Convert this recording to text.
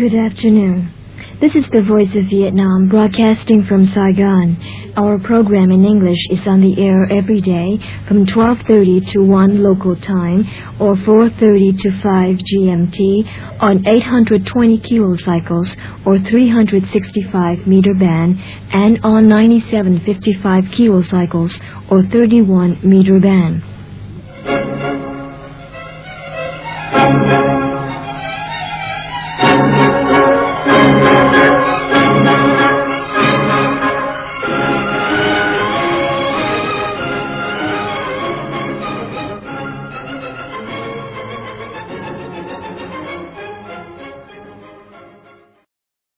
Good afternoon. This is the Voice of Vietnam broadcasting from Saigon. Our program in English is on the air every day from 12:30 to 1 local time or 4:30 to 5 GMT on 820 kilocycles or 365 meter band and on 9755 kilocycles or 31 meter band.